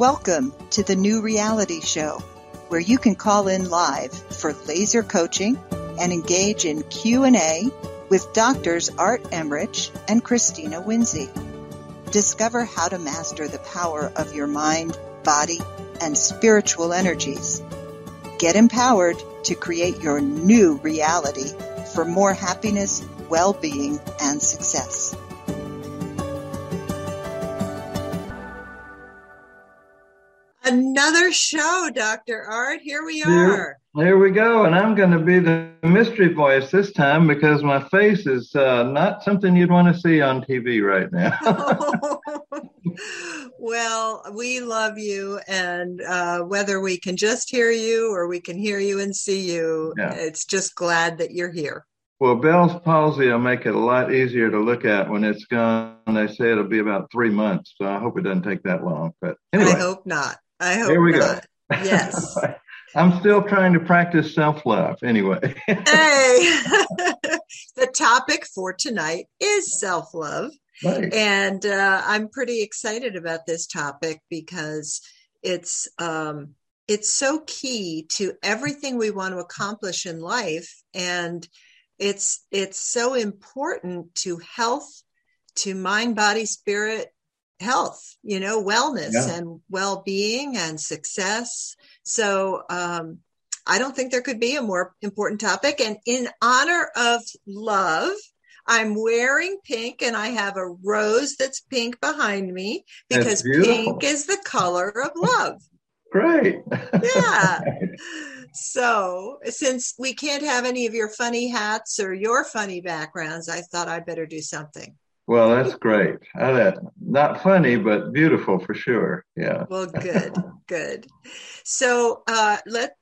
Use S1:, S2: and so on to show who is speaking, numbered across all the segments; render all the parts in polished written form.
S1: Welcome to the New Reality Show, where you can call in live for laser coaching and engage in Q&A with Doctors Art Emrich and Christina Winsey. Discover how to master the power of your mind, body, and spiritual energies. Get empowered to create your new reality for more happiness, well-being, and success. Another show, Dr. Art. Here we are.
S2: Here we go. And I'm going to be the mystery voice this time because my face is not something you'd want to see on TV right now.
S1: Well, we love you. And whether we can just hear you or we can hear you and see you, It's just glad that you're here.
S2: Well, Bell's palsy will make it a lot easier to look at when it's gone. They say it'll be about 3 months. So I hope it doesn't take that long. But anyway.
S1: I hope not.
S2: Here we go.
S1: Yes.
S2: I'm still trying to practice self-love anyway.
S1: Hey, the topic for tonight is self-love.
S2: Right.
S1: And I'm pretty excited about this topic because it's so key to everything we want to accomplish in life. And it's so important to health, to mind, body, spirit, health, wellness and well-being and success. So I don't think there could be a more important topic. And in honor of love, I'm wearing pink and I have a rose that's pink behind me because pink is the color of love.
S2: Great.
S1: Yeah. So since we can't have any of your funny hats or your funny backgrounds, I thought I'd better do something.
S2: Well, that's great. Not funny, but beautiful for sure. Yeah.
S1: Well, good. So I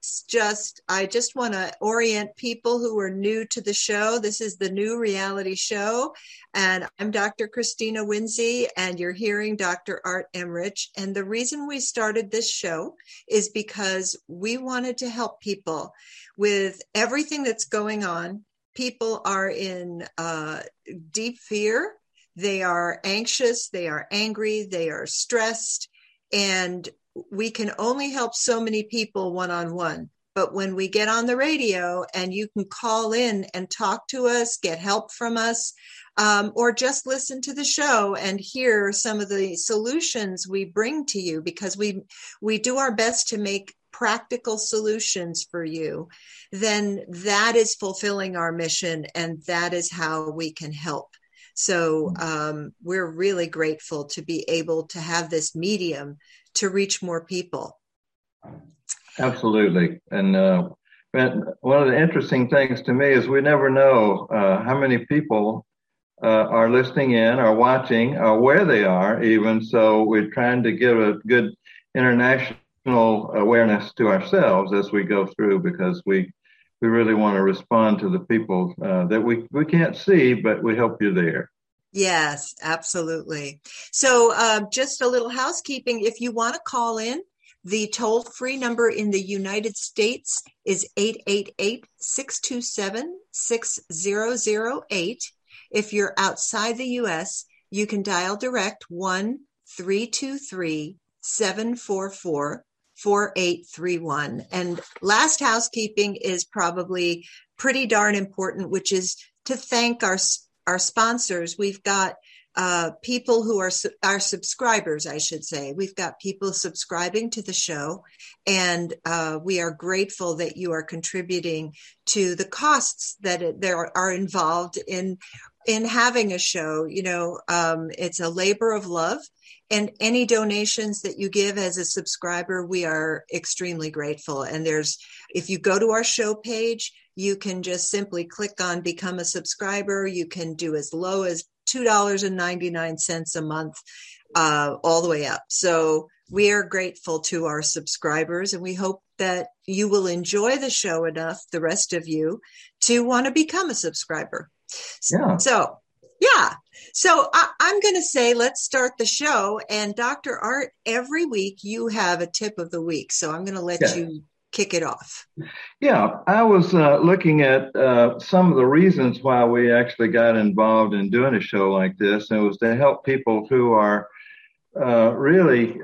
S1: just want to orient people who are new to the show. This is the New Reality Show, and I'm Dr. Christina Winsey, and you're hearing Dr. Art Emrich. And the reason we started this show is because we wanted to help people with everything that's going on. People are in deep fear. They are anxious, they are angry, they are stressed, and we can only help so many people one-on-one. But when we get on the radio and you can call in and talk to us, get help from us, or just listen to the show and hear some of the solutions we bring to you, because we do our best to make practical solutions for you, then that is fulfilling our mission, and that is how we can help. So we're really grateful to be able to have this medium to reach more people.
S2: Absolutely. And one of the interesting things to me is we never know how many people are listening in or watching or where they are even. So we're trying to give a good international awareness to ourselves as we go through, because we really want to respond to the people that we can't see, but we hope you're there.
S1: Yes, absolutely. So just a little housekeeping. If you want to call in, the toll-free number in the United States is 888-627-6008. If you're outside the U.S., you can dial direct 1-323-744-4831. And last housekeeping is probably pretty darn important, which is to thank our sponsors. We've got people who are our subscribers, I should say. We've got people subscribing to the show, and we are grateful that you are contributing to the costs that there are involved in having a show. It's a labor of love, and any donations that you give as a subscriber, we are extremely grateful. And if you go to our show page, you can just simply click on Become a Subscriber. You can do as low as $2.99 a month, all the way up. So we are grateful to our subscribers, and we hope that you will enjoy the show enough, the rest of you, to want to become a subscriber.
S2: Yeah.
S1: So I'm going to say, let's start the show. And Dr. Art, every week you have a tip of the week. So I'm going to let you kick it off.
S2: Yeah, I was looking at some of the reasons why we actually got involved in doing a show like this. And it was to help people who are really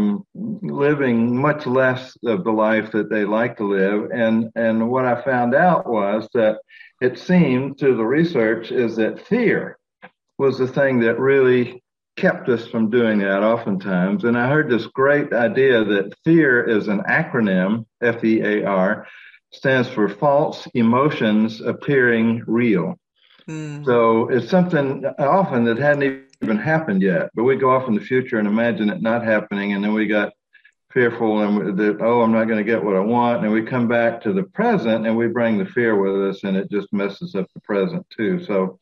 S2: living much less of the life that they like to live. And what I found out was that it seemed through the research is that fear was the thing that really kept us from doing that oftentimes. And I heard this great idea that fear is an acronym, FEAR, stands for false emotions appearing real. So it's something often that hadn't even happened yet, but we go off in the future and imagine it not happening. And then we got fearful and that, oh, I'm not going to get what I want. And we come back to the present and we bring the fear with us, and it just messes up the present too. So,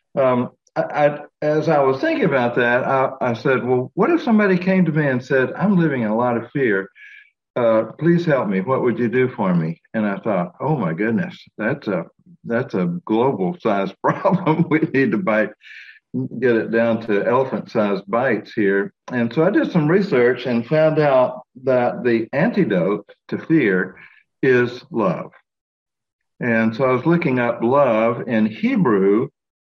S2: as I was thinking about that, I said, well, what if somebody came to me and said, I'm living in a lot of fear. Please help me. What would you do for me? And I thought, oh my goodness, that's a global sized problem. We need to get it down to elephant sized bites here. And so I did some research and found out that the antidote to fear is love. And so I was looking up love in Hebrew.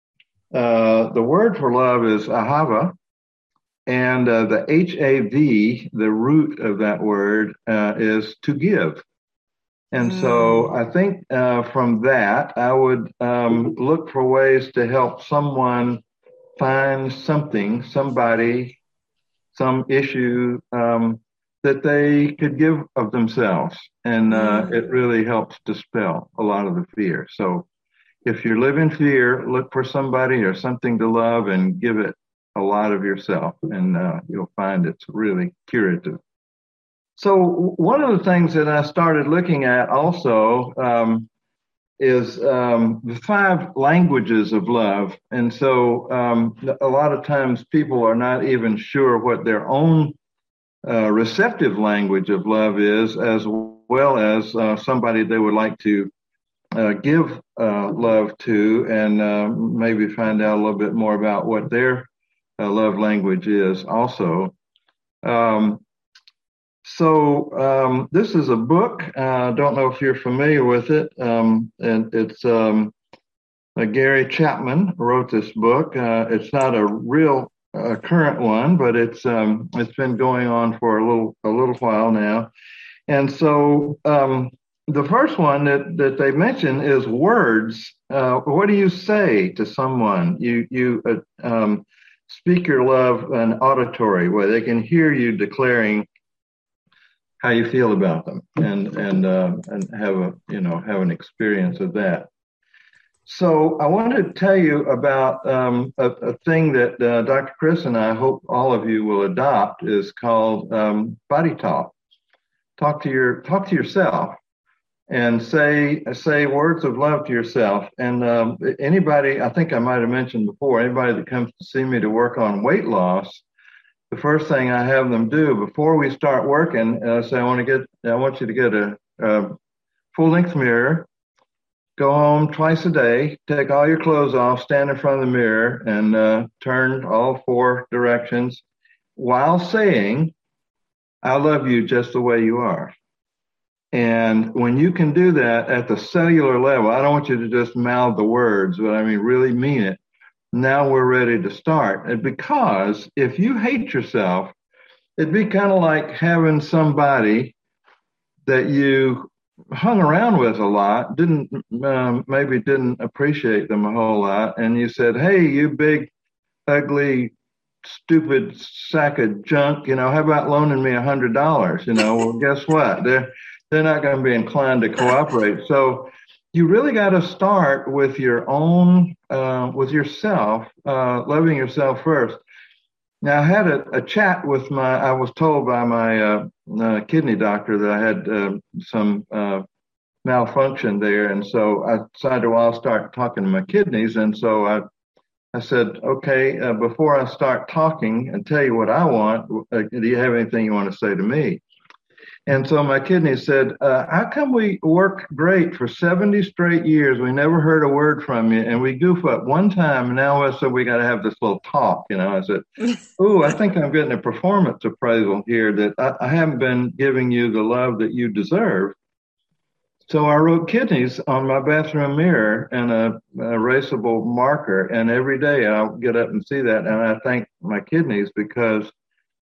S2: The word for love is ahava. And the HAV, the root of that word, is to give. And so I think from that, I would look for ways to help someone find something, somebody, some issue that they could give of themselves. And it really helps dispel a lot of the fear. So if you live in fear, look for somebody or something to love and give it a lot of yourself, and you'll find it's really curative. So one of the things that I started looking at also is the 5 languages of love. And so a lot of times people are not even sure what their own receptive language of love is, as well as somebody they would like to give love to, and maybe find out a little bit more about what their love language is also. So this is a book. I don't know if you're familiar with it. And it's Gary Chapman wrote this book. It's not a real current one, but it's been going on for a little while now. And so the first one that they mention is words. What do you say to someone? You speak your love in an auditory way. They can hear you declaring how you feel about them, and have an experience of that. So I wanted to tell you about a thing that Dr. Chris and I hope all of you will adopt, is called body talk. Talk to yourself. And say words of love to yourself. And anybody, I think I might have mentioned before, anybody that comes to see me to work on weight loss, the first thing I have them do before we start working, say, I want you to get a full-length mirror, go home twice a day, take all your clothes off, stand in front of the mirror, and turn all 4 directions while saying, I love you just the way you are. And when you can do that at the cellular level, I don't want you to just mouth the words, but I mean, really mean it. Now we're ready to start. And because if you hate yourself, it'd be kind of like having somebody that you hung around with a lot, maybe didn't appreciate them a whole lot. And you said, hey, you big, ugly, stupid sack of junk, how about loaning me $100? Well, guess what? They're not going to be inclined to cooperate. So you really got to start with your own, with yourself, loving yourself first. Now, I had a chat with I was told by my kidney doctor that I had some malfunction there. And so I decided, well, I'll start talking to my kidneys. And so I said, okay, before I start talking and tell you what I want, do you have anything you want to say to me? And so my kidney said, how come we work great for 70 straight years? We never heard a word from you. And we goof up one time. And now so we got to have this little talk. I said, ooh, I think I'm getting a performance appraisal here that I haven't been giving you the love that you deserve. So I wrote kidneys on my bathroom mirror and a erasable marker. And every day I'll get up and see that. And I thank my kidneys because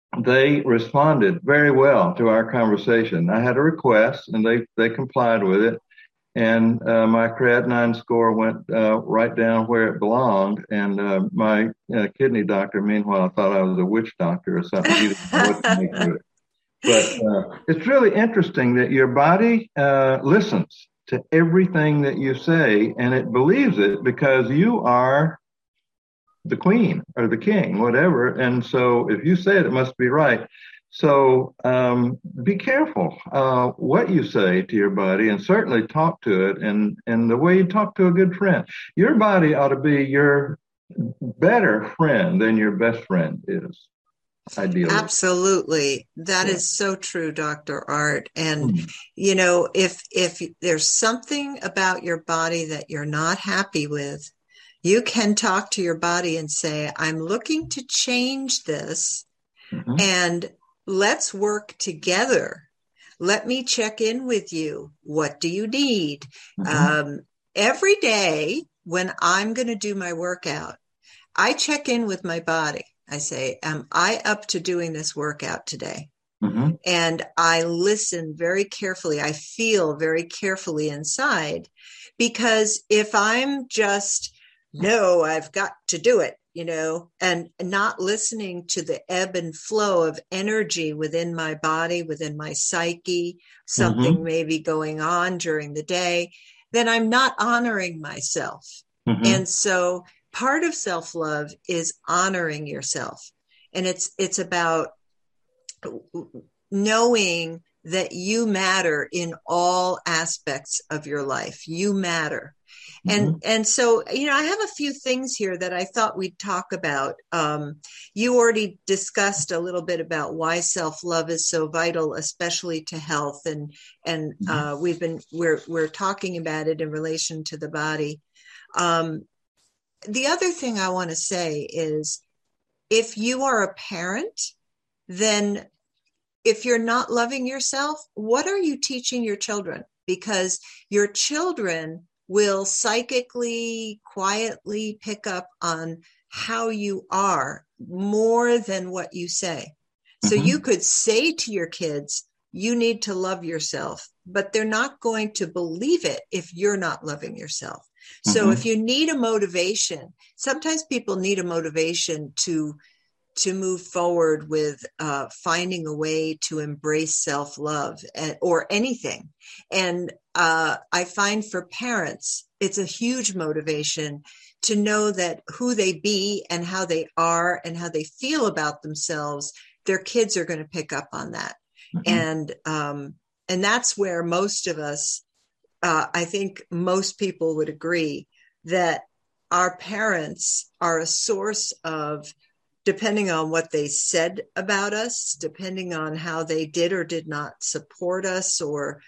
S2: they responded very well to our conversation. I had a request, and they complied with it. And my creatinine score went right down where it belonged. And my kidney doctor, meanwhile, I thought I was a witch doctor or something. He didn't know what to make of it. But it's really interesting that your body listens to everything that you say, and it believes it because you are the queen or the king, whatever. And so if you say it, it must be right. So be careful what you say to your body, and certainly talk to it and the way you talk to a good friend. Your body ought to be your better friend than your best friend is, ideally.
S1: Absolutely. That is so true, Dr. Art. And, you know, if there's something about your body that you're not happy with, you can talk to your body and say, I'm looking to change this, and let's work together. Let me check in with you. What do you need? Every day when I'm going to do my workout, I check in with my body. I say, am I up to doing this workout today? And I listen very carefully. I feel very carefully inside, because if I'm just, no, I've got to do it, you know, and not listening to the ebb and flow of energy within my body, within my psyche, something may be going on during the day, then I'm not honoring myself. And so part of self-love is honoring yourself. And it's about knowing that you matter in all aspects of your life. You matter. And so, you know, I have a few things here that I thought we'd talk about. You already discussed a little bit about why self-love is so vital, especially to health. And we're talking about it in relation to the body. The other thing I want to say is, if you are a parent, then if you're not loving yourself, what are you teaching your children? Because your children will psychically, quietly pick up on how you are more than what you say. So you could say to your kids, you need to love yourself, but they're not going to believe it if you're not loving yourself. So if you need a motivation, sometimes people need a motivation to move forward with finding a way to embrace self-love or anything. And I find for parents, it's a huge motivation to know that who they be and how they are and how they feel about themselves, their kids are going to pick up on that. And that's where most of us, I think most people would agree that our parents are a source of, depending on what they said about us, depending on how they did or did not support us or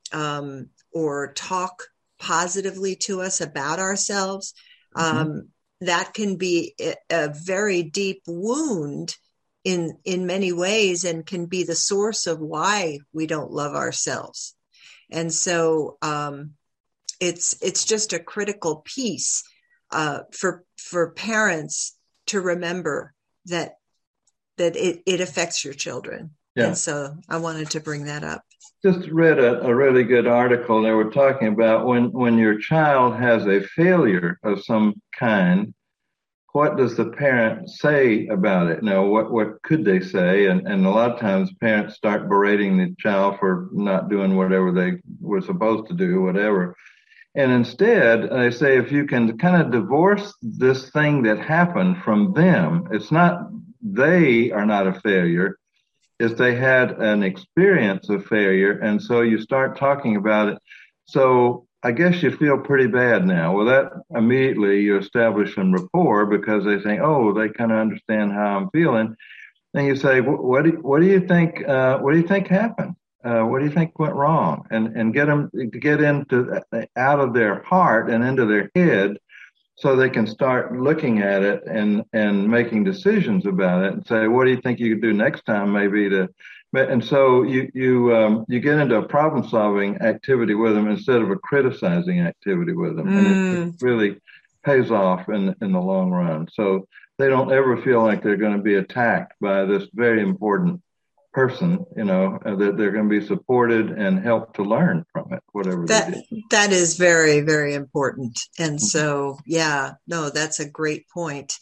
S1: talk positively to us about ourselves, that can be a very deep wound in many ways, and can be the source of why we don't love ourselves. And so it's just a critical piece for parents to remember that it affects your children. Yeah. And so I wanted to bring that up.
S2: Just read a really good article. They were talking about when your child has a failure of some kind, what does the parent say about it? Now, what could they say? And a lot of times parents start berating the child for not doing whatever they were supposed to do, whatever. And instead, they say, if you can kind of divorce this thing that happened from them, it's not, they are not a failure, is they had an experience of failure. And so you start talking about it. So I guess you feel pretty bad now. Well, that immediately you establish some rapport, because they think, oh, they kind of understand how I'm feeling. Then you say, what do you think? What do you think happened? What do you think went wrong? And get them to get out of their heart and into their head, so they can start looking at it and making decisions about it, and say, what do you think you could do next time, maybe to. And so you get into a problem-solving activity with them instead of a criticizing activity with them. And it's really pays off in the long run. So they don't ever feel like they're going to be attacked by this very important person, that they're going to be supported and helped to learn from it, whatever they do.
S1: That is very, very important. And so, yeah, no, that's a great point.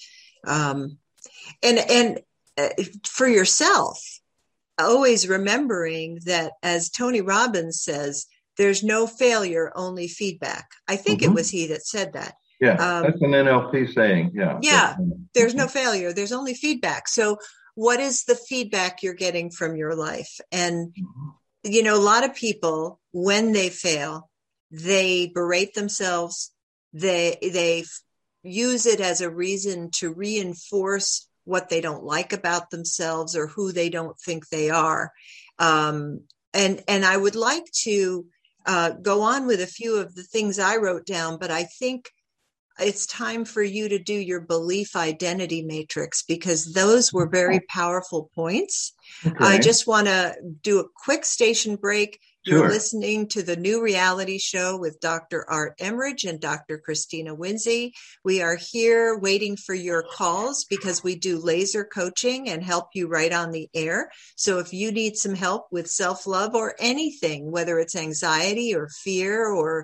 S1: And for yourself, always remembering that, as Tony Robbins says, there's no failure, only feedback. I think it was he that said that.
S2: Yeah, that's an NLP saying.
S1: Yeah, there's no failure, there's only feedback. So what is the feedback you're getting from your life? And, a lot of people, when they fail, they berate themselves. They use it as a reason to reinforce what they don't like about themselves or who they don't think they are. And I would like to go on with a few of the things I wrote down, but I think it's time for you to do your belief identity matrix, because those were very powerful points. Okay. I just want to do a quick station break. You're listening to the New Reality Show with Dr. Art Emrich and Dr. Christina Winze. We are here waiting for your calls because we do laser coaching and help you right on the air. So if you need some help with self-love or anything, whether it's anxiety or fear or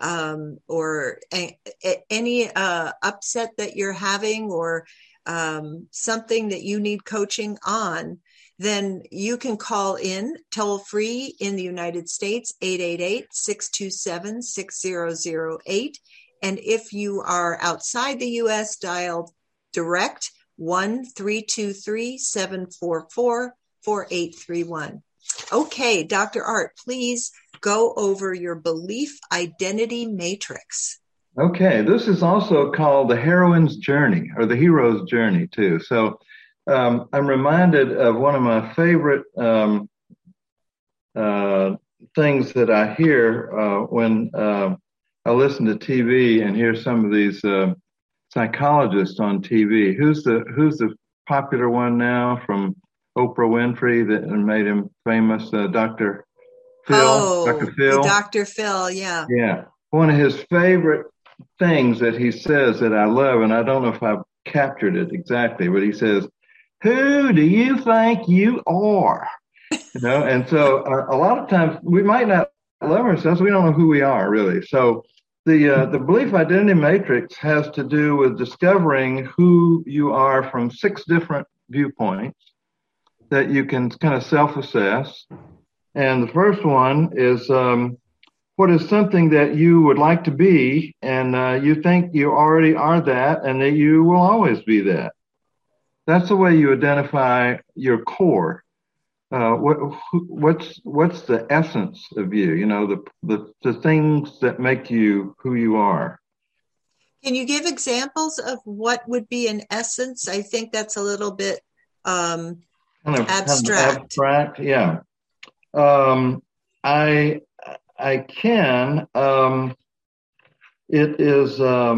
S1: any upset that you're having or something that you need coaching on, then you can call in toll free in the United States, 888-627-6008. And if you are outside the U.S., dial direct 1-323-744-4831. Okay, Dr. Art, please go over your belief identity matrix.
S2: Okay, this is also called the heroine's journey or the hero's journey too. So I'm reminded of one of my favorite things that I hear when I listen to TV and hear some of these psychologists on TV. Who's the popular one now from Oprah Winfrey that made him famous? Dr. Phil.
S1: Oh, Dr. Phil. Dr. Phil, yeah.
S2: Yeah. One of his favorite things that he says that I love, and I don't know if I've captured it exactly, but he says, "Who do you think you are?" And so a lot of times we might not love ourselves. We don't know who we are really. So the belief identity matrix has to do with discovering who you are from 6 different viewpoints that you can kind of self-assess. And the first one is, what is something that you would like to be, and you think you already are that, and that you will always be that. That's the way you identify your core. What's the essence of you? The things that make you who you are.
S1: Can you give examples of what would be an essence? I think that's a little bit abstract.
S2: Abstract, yeah. I can. It is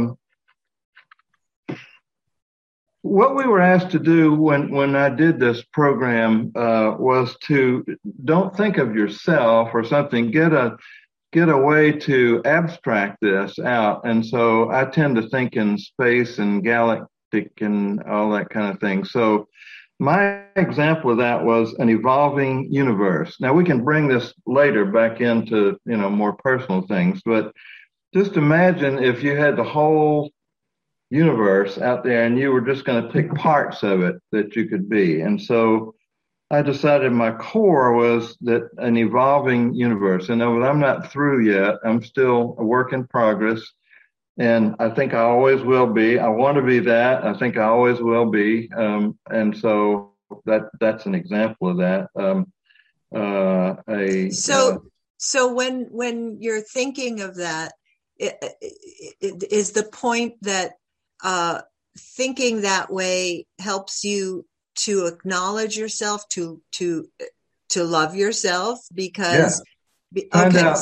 S2: what we were asked to do when I did this program was to don't think of yourself or something. Get a way to abstract this out. And so I tend to think in space and galactic and all that kind of thing. So my example of that was an evolving universe. Now we can bring this later back into, more personal things, but just imagine if you had the whole universe out there and you were just going to pick parts of it that you could be. And so I decided my core was that an evolving universe. And I'm not through yet. I'm still a work in progress. And I think I always will be. I want to be that. I think I always will be. And so that's an example of that.
S1: So when you're thinking of that, is the point that thinking that way helps you to acknowledge yourself, to love yourself? Because
S2: find out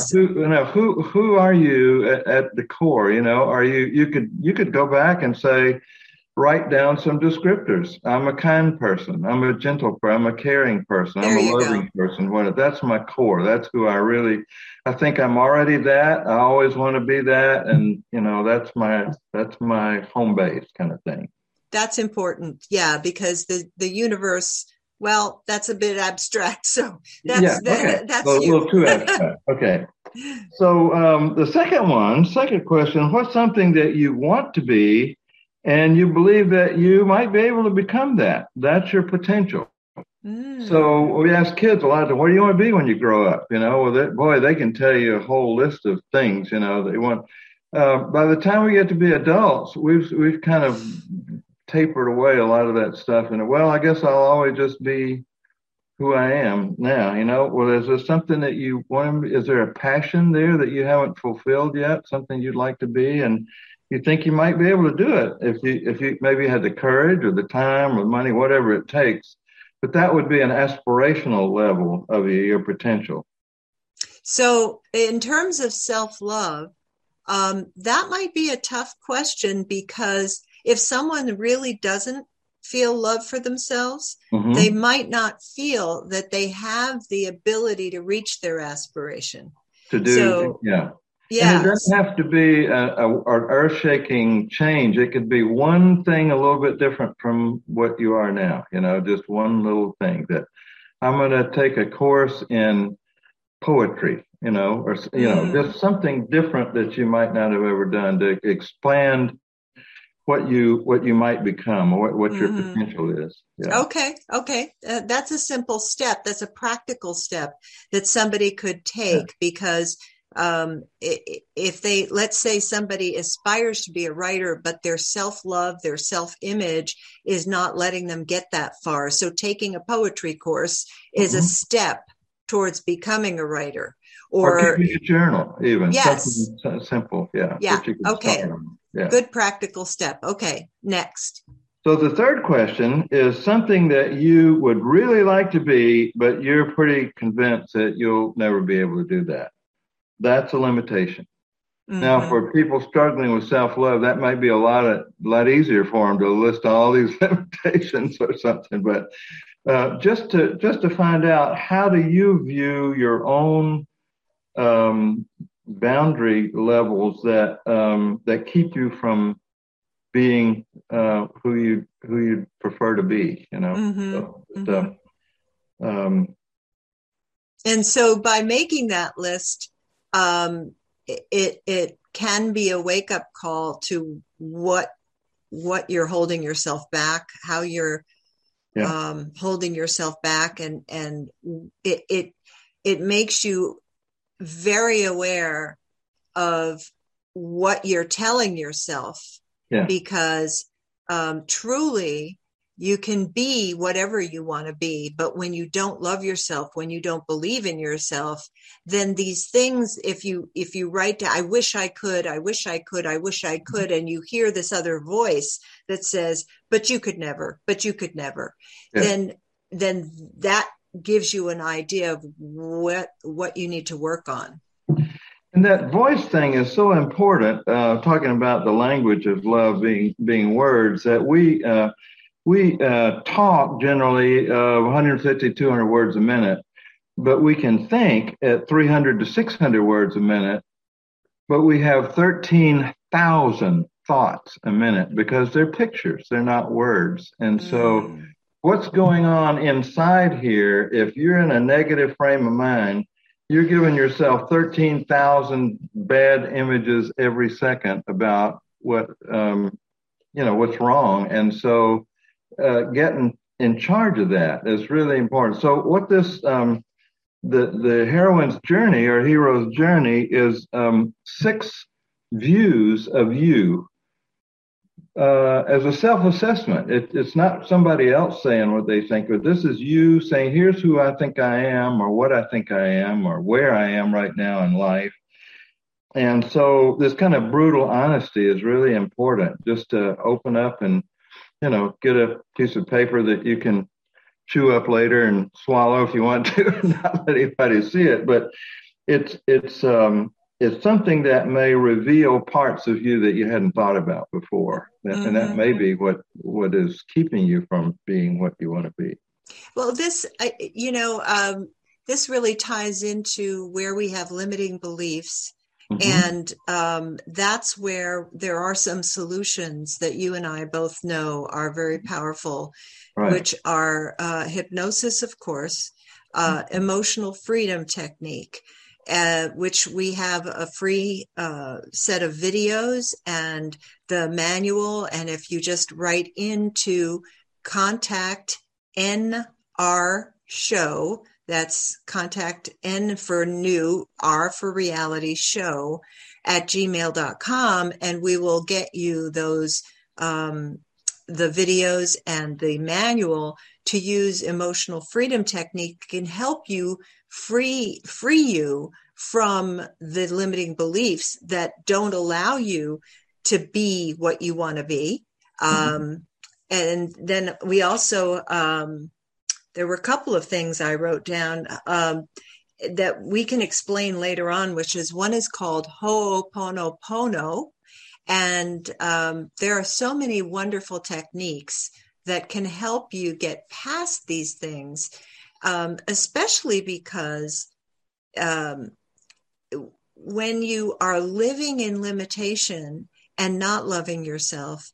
S2: who are you at the core? Are you could go back and say, write down some descriptors. I'm a kind person. I'm a gentle person. I'm a caring person. I'm
S1: There
S2: a
S1: you go.
S2: loving person. That's my core. That's who I think I'm already that. I always want to be that. And, that's my home base kind of thing.
S1: That's important. Yeah, because the universe, well, that's a bit abstract. So
S2: Yeah. Okay.
S1: that's
S2: A
S1: you.
S2: little too abstract. Okay. So the second question, what's something that you want to be and you believe that you might be able to become that? That's your potential. So
S1: Mm.
S2: we ask kids a lot, what do you want to be when you grow up? They can tell you a whole list of things, they want. By the time we get to be adults, we've kind of tapered away a lot of that stuff. And well, I guess I'll always just be who I am now, Well, is there something that you want? Is there a passion there that you haven't fulfilled yet? Something you'd like to be, and you think you might be able to do it if you maybe had the courage or the time or money, whatever it takes. But that would be an aspirational level of your potential.
S1: So, in terms of self-love, that might be a tough question because if someone really doesn't feel love for themselves, they
S2: Mm-hmm.
S1: might not feel that they have the ability to reach their aspiration.
S2: To do,
S1: So,
S2: yeah. And it doesn't
S1: yes.
S2: have to be an earth-shaking change. It could be one thing a little bit different from what you are now, just one little thing that I'm going to take a course in poetry, or,
S1: Mm,
S2: just something different that you might not have ever done to expand what you might become or what your
S1: mhm.
S2: potential is. Yeah.
S1: Okay, okay. That's a simple step. That's a practical step that somebody could
S2: Yeah.
S1: take because if they, let's say somebody aspires to be a writer, but their self-love, their self-image is not letting them get that far. So taking a poetry course is a
S2: Mm-hmm.
S1: step towards becoming a writer.
S2: Or
S1: Or,
S2: keeping a journal, even
S1: yes,
S2: something simple. Yeah.
S1: yeah,
S2: That you can start
S1: okay.
S2: on. Yeah.
S1: Good practical step. Okay, next.
S2: So the third question is something that you would really like to be, but you're pretty convinced that you'll never be able to do that. That's a limitation. Now,
S1: Hmm.
S2: for people struggling with self-love, that might be a lot easier for them to list all these limitations or something. But just to find out, how do you view your own boundary levels that keep you from being who you prefer to be,
S1: Hmm.
S2: So,
S1: Hmm.
S2: um,
S1: And so by making that list, it can be a wake up call to what you're holding yourself back, how you're
S2: yeah,
S1: holding yourself back, and it makes you very aware of what you're telling yourself
S2: yeah,
S1: because truly you can be whatever you want to be, but when you don't love yourself, when you don't believe in yourself, then these things, if you write down, I wish I could, I wish I could, I wish I could, and you hear this other voice that says, but you could never, but you could never,
S2: yeah.
S1: then that gives you an idea of what you need to work on.
S2: And that voice thing is so important. Talking about the language of love being words, that we talk generally 150, 200 words a minute, but we can think at 300 to 600 words a minute, but we have 13,000 thoughts a minute because they're pictures, they're not words. And so
S1: Mm,
S2: what's going on inside here, if you're in a negative frame of mind, you're giving yourself 13,000 bad images every second about what's wrong. And so getting in charge of that is really important. So what this the heroine's journey or hero's journey is 6 views of you as a self-assessment. It's not somebody else saying what they think, but this is you saying, here's who I think I am, or what I think I am, or where I am right now in life. And so this kind of brutal honesty is really important, just to open up and, get a piece of paper that you can chew up later and swallow if you want to, and not let anybody see it. But it's it's something that may reveal parts of you that you hadn't thought about before. Mm-hmm. And that may be what is keeping you from being what you want to be.
S1: Well, this really ties into where we have limiting beliefs. Mm-hmm. And that's where there are some solutions that you and I both know are very powerful, right, which are hypnosis, of course, emotional freedom technique, which we have a free set of videos and the manual. And if you just write into contact NR show, that's contact N for new, R for reality show at gmail.com, and we will get you those, the videos and the manual to use emotional freedom technique can help you free you from the limiting beliefs that don't allow you to be what you want to be. Mm-hmm. And then we also, there were a couple of things I wrote down that we can explain later on, which is one is called Ho'oponopono. And there are so many wonderful techniques that can help you get past these things, especially because when you are living in limitation and not loving yourself,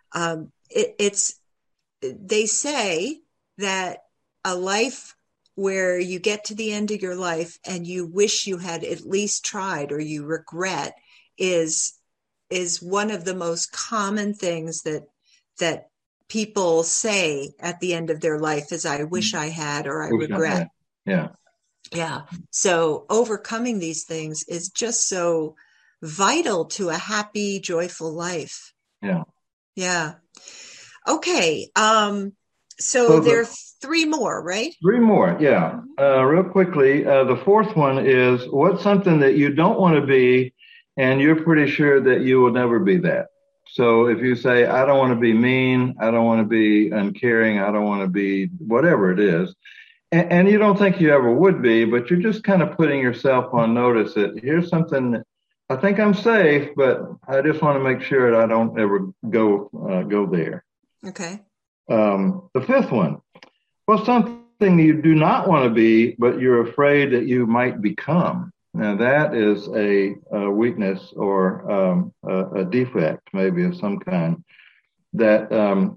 S1: they say that a life where you get to the end of your life and you wish you had at least tried or you regret is one of the most common things that people say at the end of their life is, I wish I had, or I regret.
S2: Yeah.
S1: Yeah. So overcoming these things is just so vital to a happy, joyful life.
S2: Yeah.
S1: Yeah. Okay. So there are three more, right?
S2: Three more, yeah. Real quickly, the fourth one is, what's something that you don't want to be and you're pretty sure that you will never be that? So if you say, I don't want to be mean, I don't want to be uncaring, I don't want to be whatever it is, and you don't think you ever would be, but you're just kind of putting yourself on notice that here's something that I think I'm safe, but I just want to make sure that I don't ever go there.
S1: Okay.
S2: The fifth one, well, something you do not want to be, but you're afraid that you might become. Now, that is a weakness or a defect, maybe of some kind, that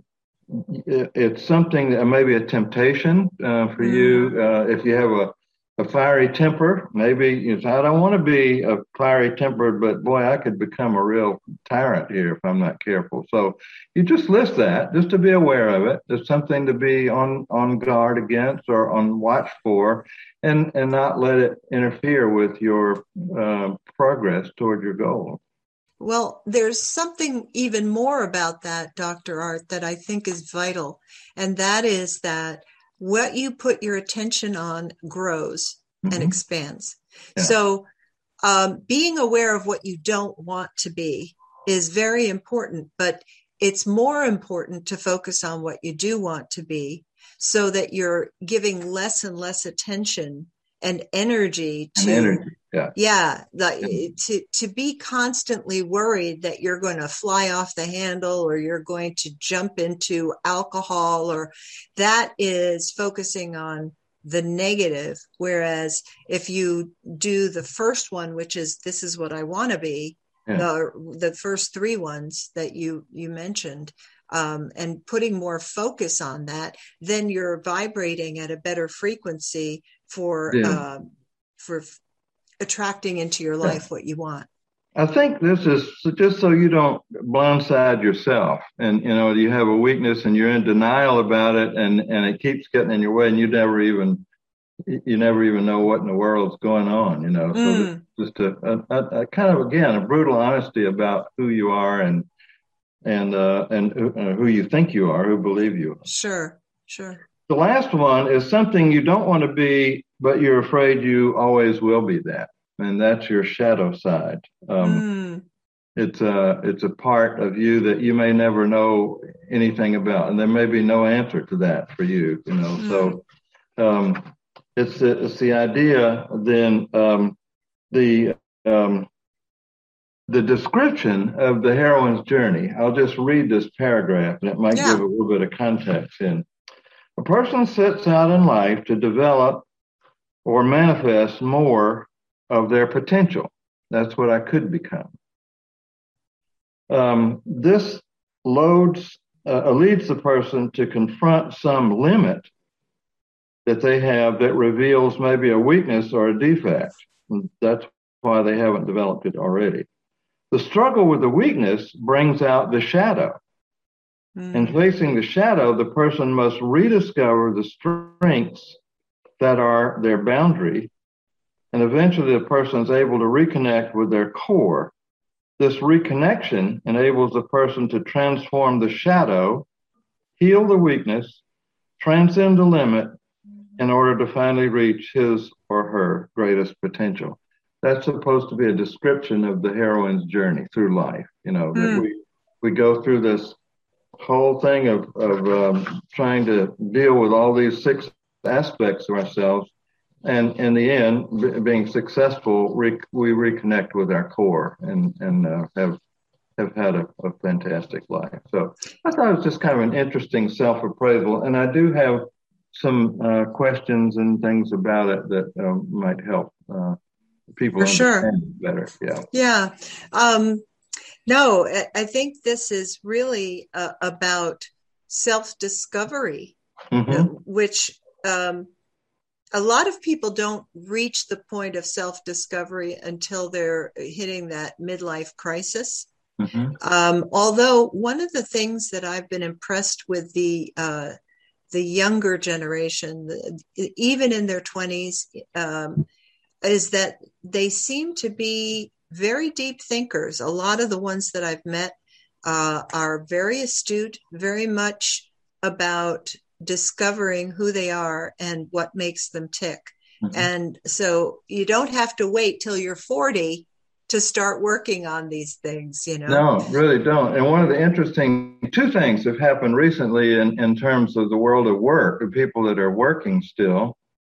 S2: it's something that maybe a temptation for you. If you have a fiery temper, maybe you say, I don't want to be a fiery tempered, but boy, I could become a real tyrant here if I'm not careful. So you just list that just to be aware of it. It's something to be on guard against or on watch for, and not let it interfere with your progress toward your goal.
S1: Well, there's something even more about that, Dr. Art, that I think is vital. And that is that what you put your attention on grows and expands. Yeah. So being aware of what you don't want to be is very important, but it's more important to focus on what you do want to be so that you're giving less and less attention and energy to to be constantly worried that you're going to fly off the handle or you're going to jump into alcohol, or that is focusing on the negative. Whereas if you do the first one, which is this is what I want to be, the first three ones that you mentioned, and putting more focus on that, then you're vibrating at a better frequency for attracting into your life what you want.
S2: I think this is just so you don't blindside yourself, and you have a weakness and you're in denial about it, and it keeps getting in your way, and you never even know what in the world's going on. So just a kind of, again, a brutal honesty about who you are and who you think you are, who believe you are.
S1: Sure.
S2: The last one is something you don't want to be, but you're afraid you always will be that. And that's your shadow side. It's a part of you that you may never know anything about. And there may be no answer to that for you, So it's the idea then, the description of the heroine's journey. I'll just read this paragraph, and it might give a little bit of context. In a person sets out in life to develop or manifest more of their potential. That's what I could become. This leads the person to confront some limit that they have that reveals maybe a weakness or a defect. And that's why they haven't developed it already. The struggle with the weakness brings out the shadow. In facing the shadow, the person must rediscover the strengths that are their boundary, and eventually the person is able to reconnect with their core. This reconnection enables the person to transform the shadow, heal the weakness, transcend the limit in order to finally reach his or her greatest potential. That's supposed to be a description of the heroine's journey through life. That we go through this whole thing of trying to deal with all these 6 aspects of ourselves, and in the end, being successful, we reconnect with our core and have had a fantastic life. So I thought it was just kind of an interesting self-appraisal, and I do have some questions and things about it that might help people understand it better.
S1: Yeah. No, I think this is really about self-discovery, which a lot of people don't reach the point of self-discovery until they're hitting that midlife crisis. Although one of the things that I've been impressed with the younger generation, even in their 20s, is that they seem to be very deep thinkers. A lot of the ones that I've met are very astute, very much about discovering who they are and what makes them tick. And so you don't have to wait till you're 40 to start working on these things,
S2: No, really don't. And one of the interesting 2 things have happened recently in terms of the world of work, the people that are working still.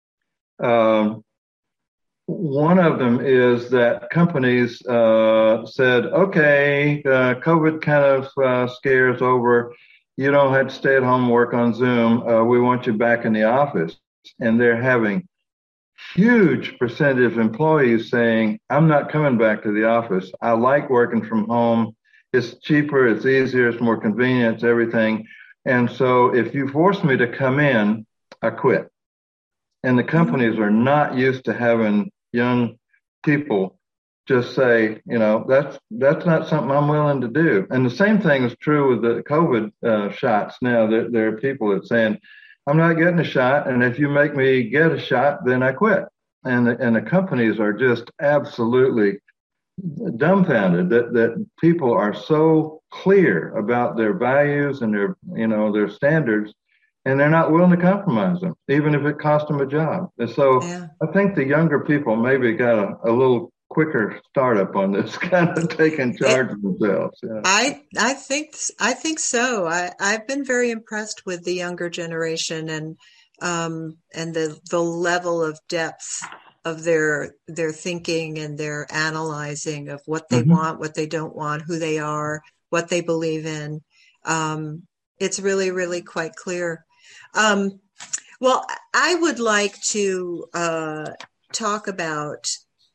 S2: One of them is that companies said, okay, COVID kind of scares over. You don't have to stay at home, work on Zoom. We want you back in the office. And they're having huge percentage of employees saying, I'm not coming back to the office. I like working from home. It's cheaper, it's easier, it's more convenient, it's everything. And so if you force me to come in, I quit. And the companies are not used to having young people just say, that's not something I'm willing to do. And the same thing is true with the COVID shots now. There are people that are saying, I'm not getting a shot, and if you make me get a shot, then I quit. And the companies are just absolutely dumbfounded that people are so clear about their values and their standards, and they're not willing to compromise them, even if it costs them a job. And so I think the younger people maybe got a little quicker startup on this, kind of taking charge of themselves.
S1: I think so. I've been very impressed with the younger generation and the level of depth of their thinking and their analyzing of what they want, what they don't want, who they are, what they believe in. It's really, really quite clear. Well, I would like to talk about.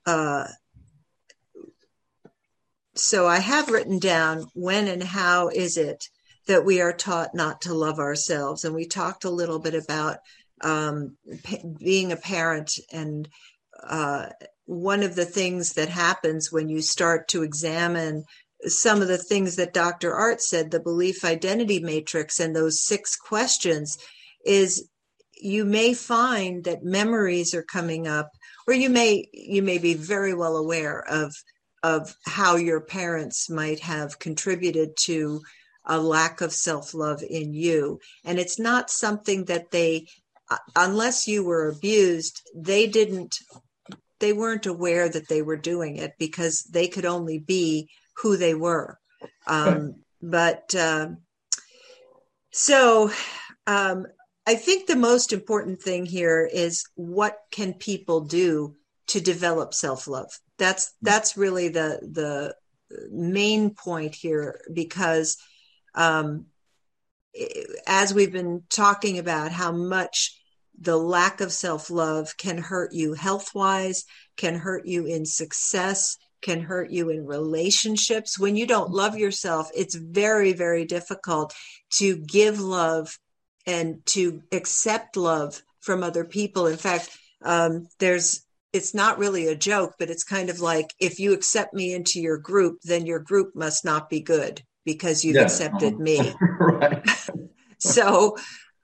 S1: So I have written down, when and how is it that we are taught not to love ourselves? And we talked a little bit about being a parent. And one of the things that happens when you start to examine some of the things that Dr. Art said, the belief identity matrix and those 6 questions, is you may find that memories are coming up, or you may be very well aware of how your parents might have contributed to a lack of self-love in you. And it's not something that they, unless you were abused, they weren't aware that they were doing it, because they could only be who they were. I think the most important thing here is, what can people do to develop self-love? That's really the main point here, because as we've been talking about how much the lack of self-love can hurt you health-wise, can hurt you in success, can hurt you in relationships. When you don't love yourself, it's very, very difficult to give love and to accept love from other people. In fact, it's not really a joke, but it's kind of like, if you accept me into your group, then your group must not be good because you've accepted me.
S2: Right.
S1: So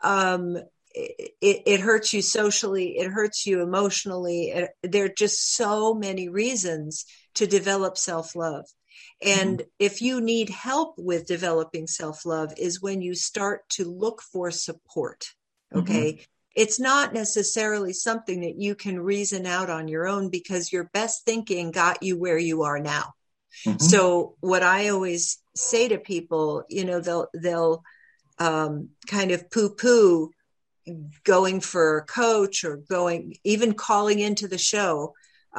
S1: it hurts you socially, it hurts you emotionally. There are just so many reasons to develop self-love. And if you need help with developing self-love, is when you start to look for support. Okay. It's not necessarily something that you can reason out on your own, because your best thinking got you where you are now. So what I always say to people, they'll kind of poo-poo going for a coach or even calling into the show.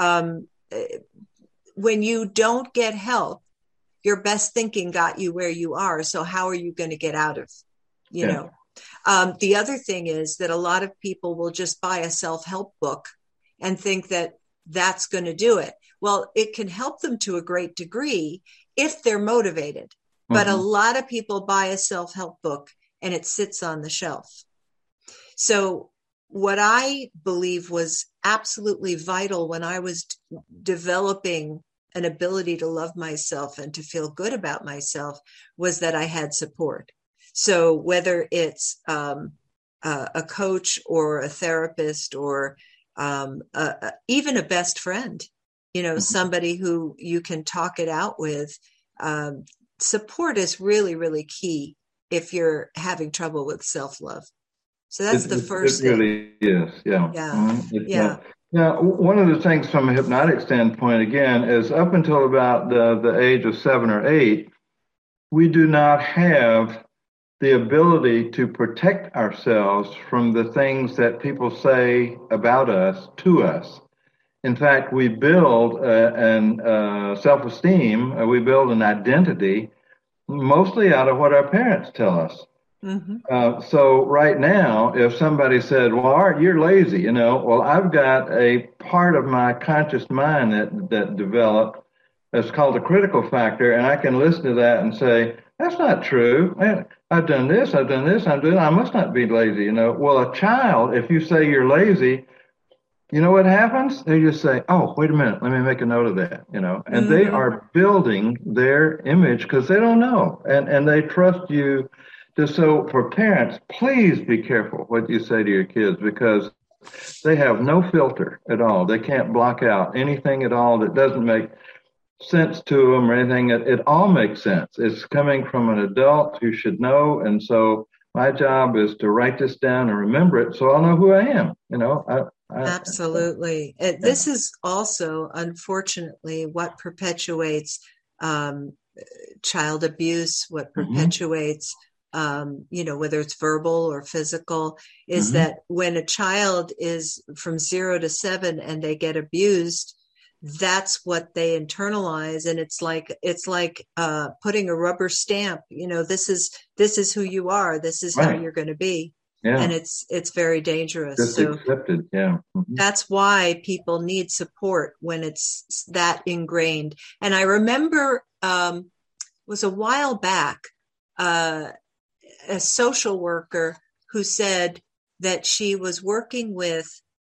S1: When you don't get help, your best thinking got you where you are. So how are you going to get out of, know? The other thing is that a lot of people will just buy a self-help book and think that that's going to do it. Well, it can help them to a great degree if they're motivated. But a lot of people buy a self-help book and it sits on the shelf. So what I believe was absolutely vital when I was developing an ability to love myself and to feel good about myself was that I had support. So whether it's a coach or a therapist or even a best friend, somebody who you can talk it out with, support is really, really key if you're having trouble with self-love. So that's the first thing.
S2: It really is, yeah.
S1: Yeah.
S2: Now, one of the things from a hypnotic standpoint, again, is up until about the age of 7 or 8, we do not have the ability to protect ourselves from the things that people say about us to us. In fact, we build an self-esteem, we build an identity mostly out of what our parents tell us. So right now, if somebody said, well, Art, you're lazy, well, I've got a part of my conscious mind that developed. It's called the critical factor. And I can listen to that and say, that's not true. Man, I've done this, I must not be lazy. Well, a child, if you say you're lazy, you know what happens? They just say, oh, wait a minute, let me make a note of that, and they are building their image because they don't know. And they trust you. So for parents, please be careful what you say to your kids, because they have no filter at all. They can't block out anything at all that doesn't make sense to them or anything. It all makes sense. It's coming from an adult who should know. And so my job is to write this down and remember it so I'll know who I am.
S1: Absolutely. This is also, unfortunately, what perpetuates child abuse, what perpetuates whether it's verbal or physical, is that when a child is from 0 to 7 and they get abused, that's what they internalize. And it's like putting a rubber stamp, this is who you are. This is how you're going to be. Yeah. And it's very dangerous.
S2: Just accepted. Yeah.
S1: That's why people need support when it's that ingrained. And I remember, it was a while back, a social worker who said that she was working with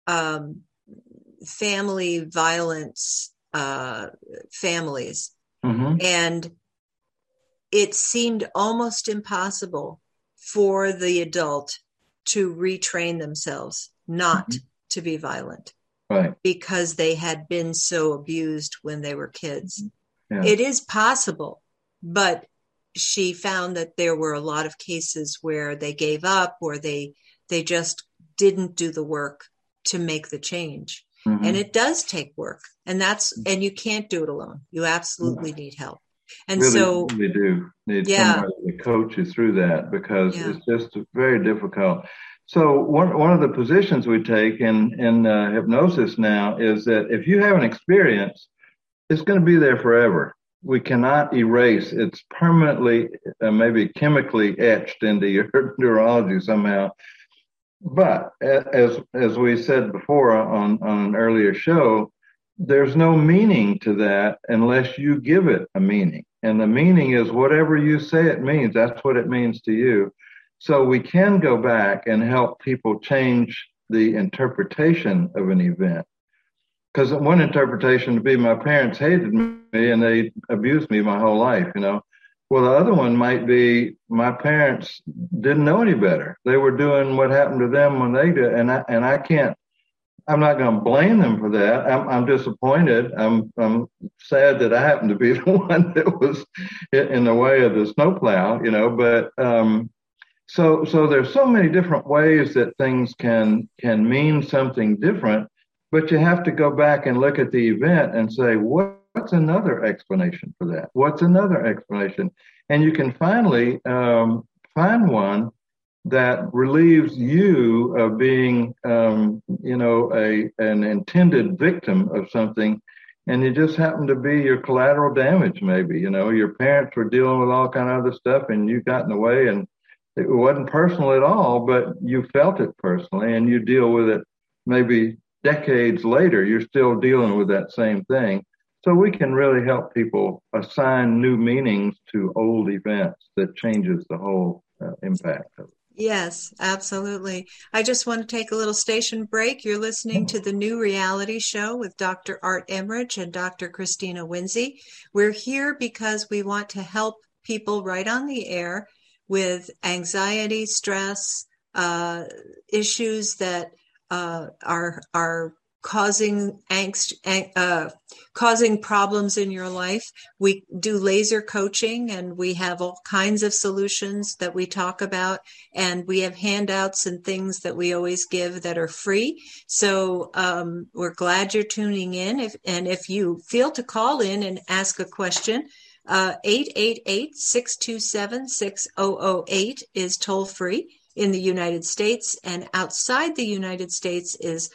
S1: family violence families, and it seemed almost impossible for the adult to retrain themselves not to be violent, because they had been so abused when they were kids. Yeah. It is possible, but she found that there were a lot of cases where they gave up or they just didn't do the work to make the change. And it does take work, and you can't do it alone. You absolutely need help. And
S2: really do need somebody to coach you through that, because it's just very difficult. So one of the positions we take in hypnosis now is that if you have an experience, it's going to be there forever. we cannot erase. It's permanently, maybe chemically etched into your neurology somehow. But as we said before on an earlier show, there's no meaning to that unless you give it a meaning. And the meaning is whatever you say it means. That's what it means to you. So we can go back and help people change the interpretation of an event. Because one interpretation would be my parents hated me and they abused me my whole life, you know. Well, the other one might be my parents didn't know any better. They were doing what happened to them when they did, and I can't. I'm not going to blame them for that. I'm disappointed. I'm sad that I happened to be the one that was in the way of the snowplow, you know. But so there's so many different ways that things can mean something different. But you have to go back and look at the event and say, what's another explanation for that? What's another explanation? And you can finally find one that relieves you of being, an intended victim of something. And you just happen to be your collateral damage, maybe. You know, your parents were dealing with all kind of other stuff and you got in the way, and it wasn't personal at all, but you felt it personally and you deal with it maybe decades later. You're still dealing with that same thing. So we can really help people assign new meanings to old events that changes the whole impact of it.
S1: Yes, absolutely. I just want to take a little station break. You're listening to the New Reality Show with Dr. Art Emrich and Dr. Christina Winze. We're here because we want to help people right on the air with anxiety, stress, issues that are causing angst, causing problems in your life. We do laser coaching and we have all kinds of solutions that we talk about, and we have handouts and things that we always give that are free. So we're glad you're tuning in. If you feel to call in and ask a question, 888-627-6008 is toll free in the United States, and outside the United States is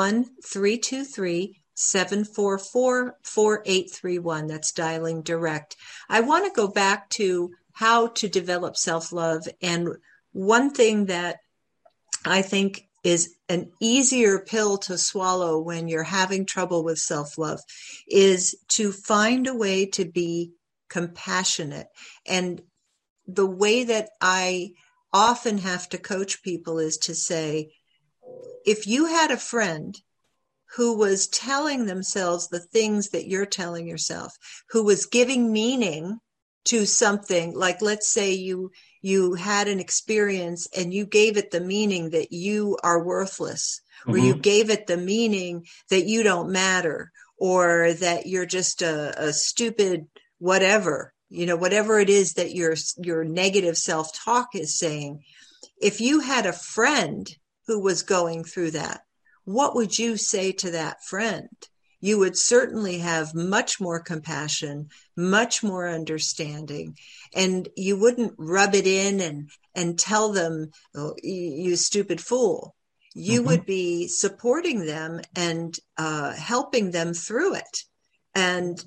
S1: 1-323-744-4831. That's dialing direct. I want to go back to how to develop self-love. And one thing that I think is an easier pill to swallow when you're having trouble with self-love is to find a way to be compassionate. And the way that I often have to coach people is to say, if you had a friend who was telling themselves the things that you're telling yourself, who was giving meaning to something, like let's say you had an experience and you gave it the meaning that you are worthless, or you gave it the meaning that you don't matter, or that you're just a stupid whatever, whatever it is that your negative self-talk is saying. If you had a friend who was going through that, what would you say to that friend? You would certainly have much more compassion, much more understanding, and you wouldn't rub it in and tell them, oh, you stupid fool. You would be supporting them and helping them through it. And,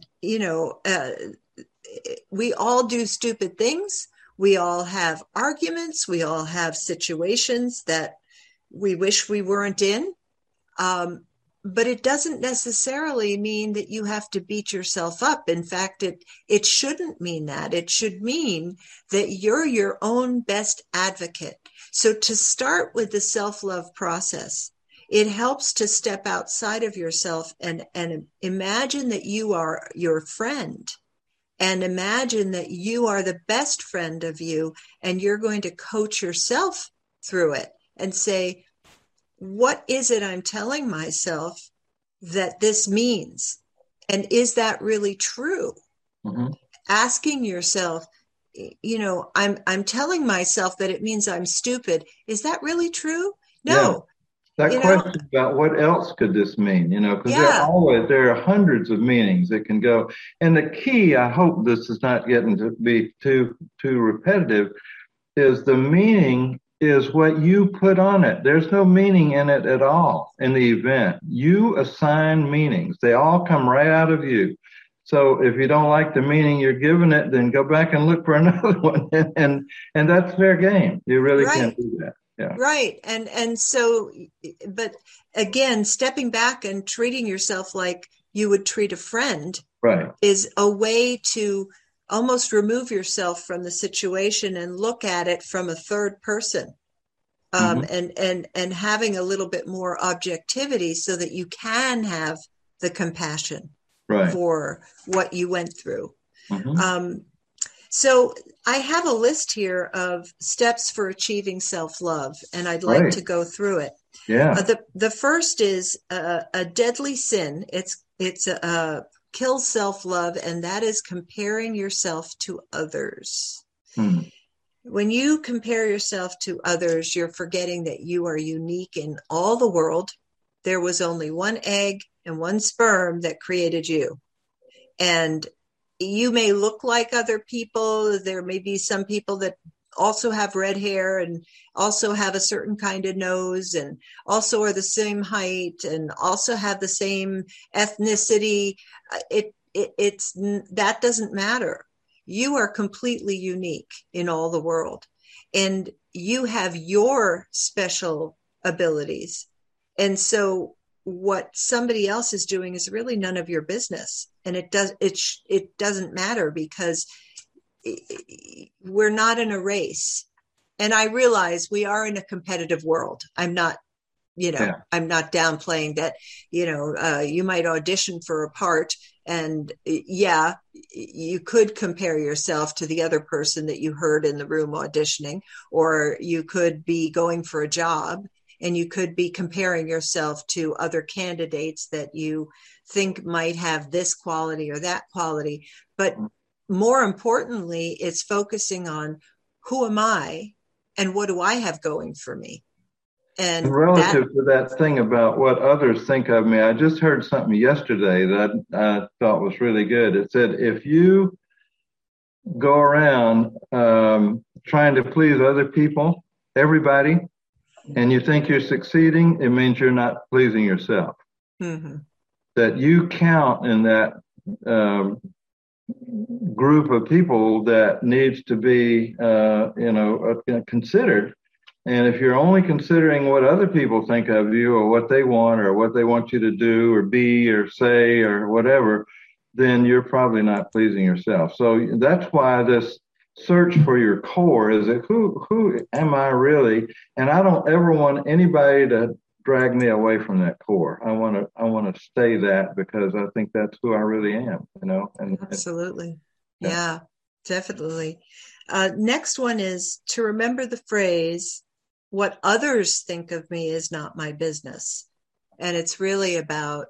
S1: we all do stupid things. We all have arguments. We all have situations that we wish we weren't in. But it doesn't necessarily mean that you have to beat yourself up. In fact, it shouldn't mean that. It should mean that you're your own best advocate. So to start with the self-love process, it helps to step outside of yourself and imagine that you are your friend, and imagine that you are the best friend of you, and you're going to coach yourself through it and say, what is it I'm telling myself that this means? And is that really true? Asking yourself, I'm telling myself that it means I'm stupid. Is that really true? No.
S2: Yeah. That question about what else could this mean, because there are hundreds of meanings that can go. And the key, I hope this is not getting to be too repetitive, is the meaning is what you put on it. There's no meaning in it at all in the event. You assign meanings. They all come right out of you. So if you don't like the meaning you're giving it, then go back and look for another one. And that's fair game. You really
S1: Right.
S2: can't do that. Yeah.
S1: Right. And so, but again, stepping back and treating yourself like you would treat a friend
S2: Right.
S1: is a way to almost remove yourself from the situation and look at it from a third person. And having a little bit more objectivity so that you can have the compassion
S2: Right.
S1: for what you went through.
S2: Mm-hmm.
S1: So I have a list here of steps for achieving self-love, and I'd like
S2: Right.
S1: to go through it.
S2: Yeah.
S1: The first is a deadly sin. It's kills self-love, and that is comparing yourself to others.
S2: Hmm.
S1: When you compare yourself to others, you're forgetting that you are unique in all the world. There was only one egg and one sperm that created you. And you may look like other people. There may be some people that also have red hair and also have a certain kind of nose and also are the same height and also have the same ethnicity. It's that doesn't matter. You are completely unique in all the world, and you have your special abilities. And so what somebody else is doing is really none of your business. And it doesn't matter because we're not in a race. And I realize we are in a competitive world. I'm not downplaying that. You might audition for a part, and you could compare yourself to the other person that you heard in the room auditioning, or you could be going for a job and you could be comparing yourself to other candidates that you think might have this quality or that quality. But more importantly, it's focusing on who am I and what do I have going for me?
S2: And relative to that thing about what others think of me, I just heard something yesterday that I thought was really good. It said, if you go around trying to please other people, everybody, and you think you're succeeding, it means you're not pleasing yourself.
S1: Mm-hmm.
S2: That you count in that group of people that needs to be, considered. And if you're only considering what other people think of you or what they want or what they want you to do or be or say or whatever, then you're probably not pleasing yourself. So that's why this search for your core is that who am I really? And I don't ever want anybody to drag me away from that core. I want to stay that because I think that's who I really am, And
S1: absolutely. Yeah, definitely. Next one is to remember the phrase, what others think of me is not my business. And it's really about,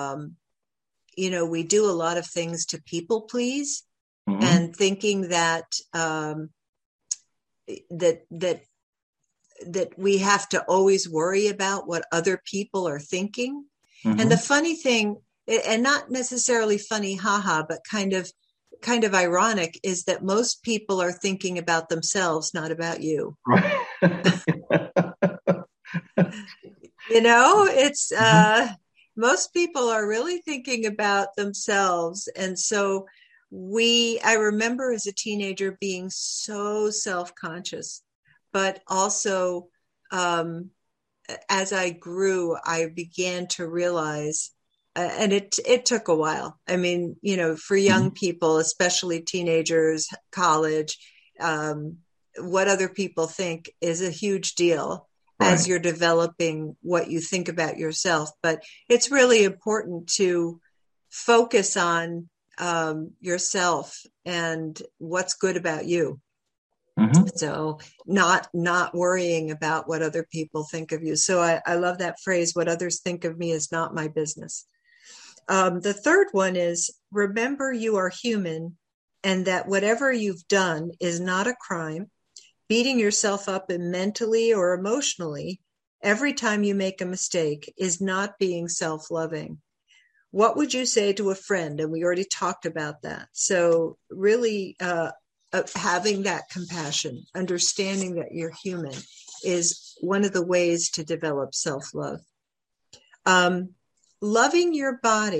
S1: we do a lot of things to people please, mm-hmm. and thinking that that we have to always worry about what other people are thinking. Mm-hmm. And the funny thing, and not necessarily funny, haha, but kind of ironic, is that most people are thinking about themselves, not about you.
S2: Right.
S1: It's most people are really thinking about themselves. And so I remember as a teenager being so self-conscious, but also as I grew, I began to realize, and it took a while. I mean, for young mm-hmm. people, especially teenagers, college, what other people think is a huge deal. Right. As you're developing what you think about yourself. But it's really important to focus on yourself and what's good about you. Mm-hmm. So not worrying about what other people think of you. So I love that phrase, what others think of me is not my business. The third one is, remember you are human and that whatever you've done is not a crime. Beating yourself up mentally or emotionally every time you make a mistake is not being self-loving. What would you say to a friend? And we already talked about that. So really having that compassion, understanding that you're human, is one of the ways to develop self-love. Loving your body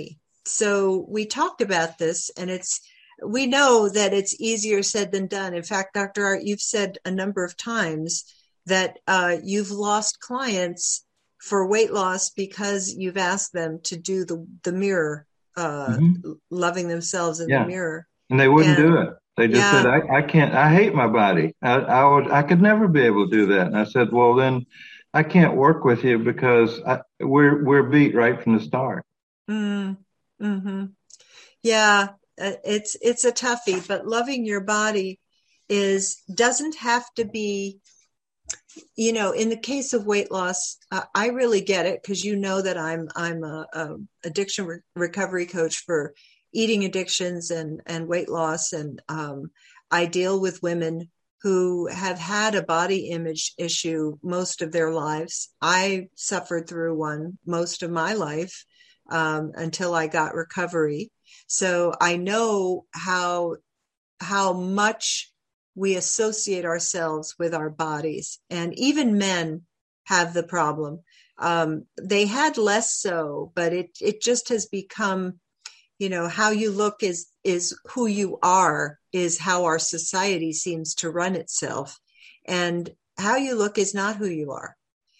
S1: So we talked about this, and we know that it's easier said than done. In fact, Dr. Art, you've said a number of times that you've lost clients for weight loss because you've asked them to do the mirror, loving themselves in the mirror.
S2: And they wouldn't do it. They just said, I can't, I hate my body. I could never be able to do that. And I said, well, then I can't work with you because we're beat right from the start.
S1: Mm-hmm. Yeah, it's a toughie, but loving your body doesn't have to be, in the case of weight loss, I really get it, because that I'm a addiction recovery coach for eating addictions and weight loss. And I deal with women who have had a body image issue most of their lives. I suffered through one most of my life until I got recovery. So I know how much we associate ourselves with our bodies, and even men have the problem. They had less so, but it just has become, how you look is who you are, is how our society seems to run itself. And how you look is not who you are.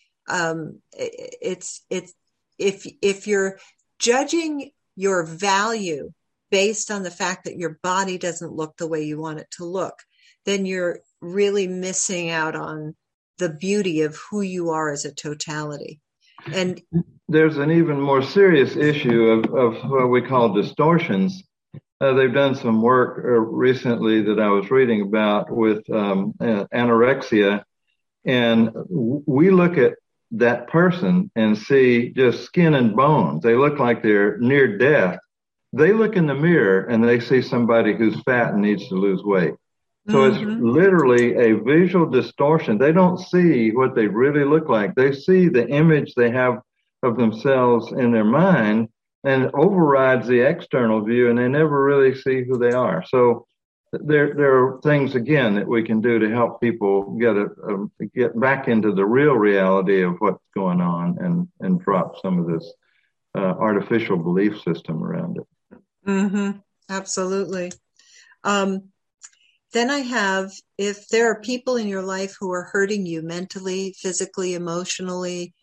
S1: If you're judging your value based on the fact that your body doesn't look the way you want it to look, then you're really missing out on the beauty of who you are as a totality. And
S2: there's an even more serious issue of what we call distortions. They've done some work recently that I was reading about with anorexia, and we look at that person and see just skin and bones. They look like they're near death. They look in the mirror and they see somebody who's fat and needs to lose weight. So it's literally a visual distortion. They don't see what they really look like. They see the image they have of themselves in their mind, and it overrides the external view, and they never really see who they are. So there are things, again, that we can do to help people get back into the real reality of what's going on, and drop some of this artificial belief system around it.
S1: Absolutely. Then I have, if there are people in your life who are hurting you mentally, physically, emotionally,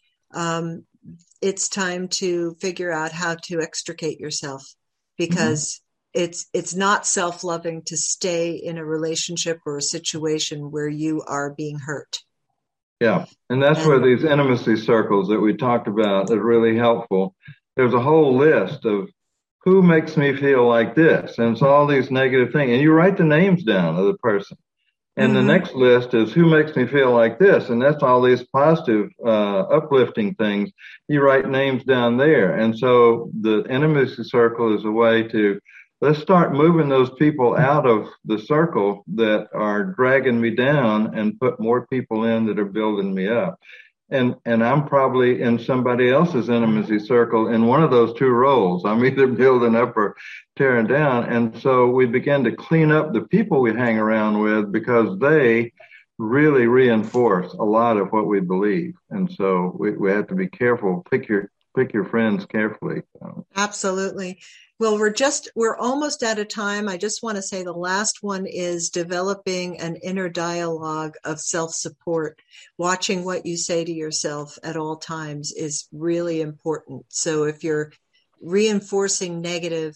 S1: it's time to figure out how to extricate yourself, because it's not self-loving to stay in a relationship or a situation where you are being hurt.
S2: Yeah. And that's where these intimacy circles that we talked about are really helpful. There's a whole list of who makes me feel like this, and it's all these negative things. And you write the names down of the person. And the next list is who makes me feel like this. And that's all these positive, uplifting things. You write names down there. And so the intimacy circle is a way to, let's start moving those people out of the circle that are dragging me down and put more people in that are building me up. And I'm probably in somebody else's intimacy circle in one of those two roles. I'm either building up or tearing down. And so we begin to clean up the people we hang around with, because they really reinforce a lot of what we believe. And so we have to be careful. Pick your friends carefully.
S1: Absolutely. Well, we're almost out of time. I just want to say the last one is developing an inner dialogue of self-support. Watching what you say to yourself at all times is really important. So if you're reinforcing negative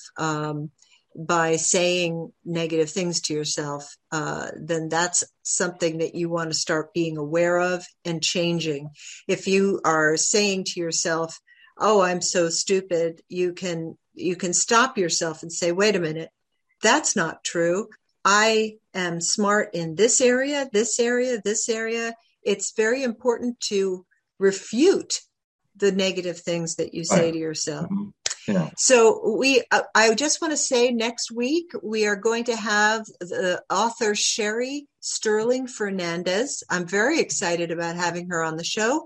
S1: by saying negative things to yourself, then that's something that you want to start being aware of and changing. If you are saying to yourself, "Oh, I'm so stupid," you can stop yourself and say, "Wait a minute, that's not true. I am smart in this area, this area, this area." It's very important to refute the negative things that you say to yourself.
S2: Yeah.
S1: So I just want to say, next week we are going to have the author Sherry Sterling Fernandez. I'm very excited about having her on the show.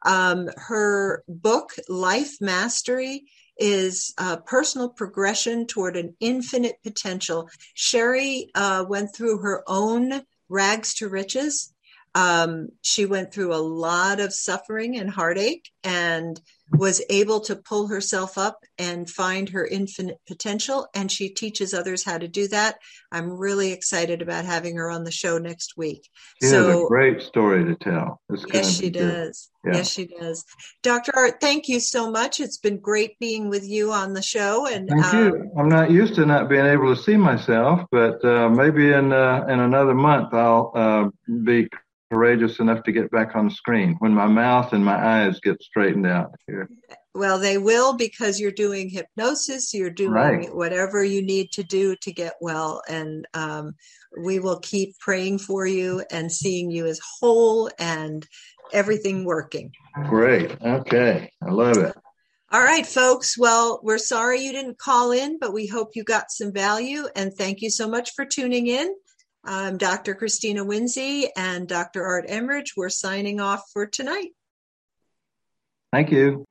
S1: Her book, Life Mastery, is personal progression toward an infinite potential. Sherry went through her own rags to riches. She went through a lot of suffering and heartache and was able to pull herself up and find her infinite potential. And she teaches others how to do that. I'm really excited about having her on the show next week.
S2: She has a great story to tell.
S1: Yes, she does. Yeah. Yes, she does. Dr. Art, thank you so much. It's been great being with you on the show. And
S2: thank you. I'm not used to not being able to see myself, but maybe in another month I'll be courageous enough to get back on the screen when my mouth and my eyes get straightened out here.
S1: Well, they will, because you're doing hypnosis, you're doing whatever you need to do to get well. And we will keep praying for you and seeing you as whole and everything working.
S2: Great. Okay. I love it.
S1: All right, folks. Well, we're sorry you didn't call in, but we hope you got some value. And thank you so much for tuning in. I'm Dr. Christina Winsey and Dr. Art Emrich. We're signing off for tonight.
S2: Thank you.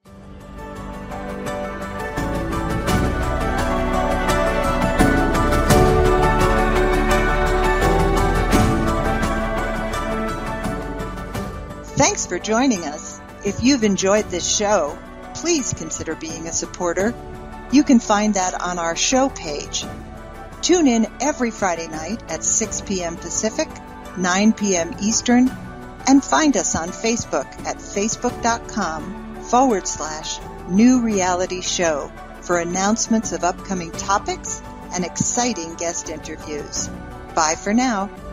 S3: Thanks for joining us. If you've enjoyed this show, please consider being a supporter. You can find that on our show page. Tune in every Friday night at 6 p.m. Pacific, 9 p.m. Eastern, and find us on Facebook at facebook.com/New Reality Show for announcements of upcoming topics and exciting guest interviews. Bye for now.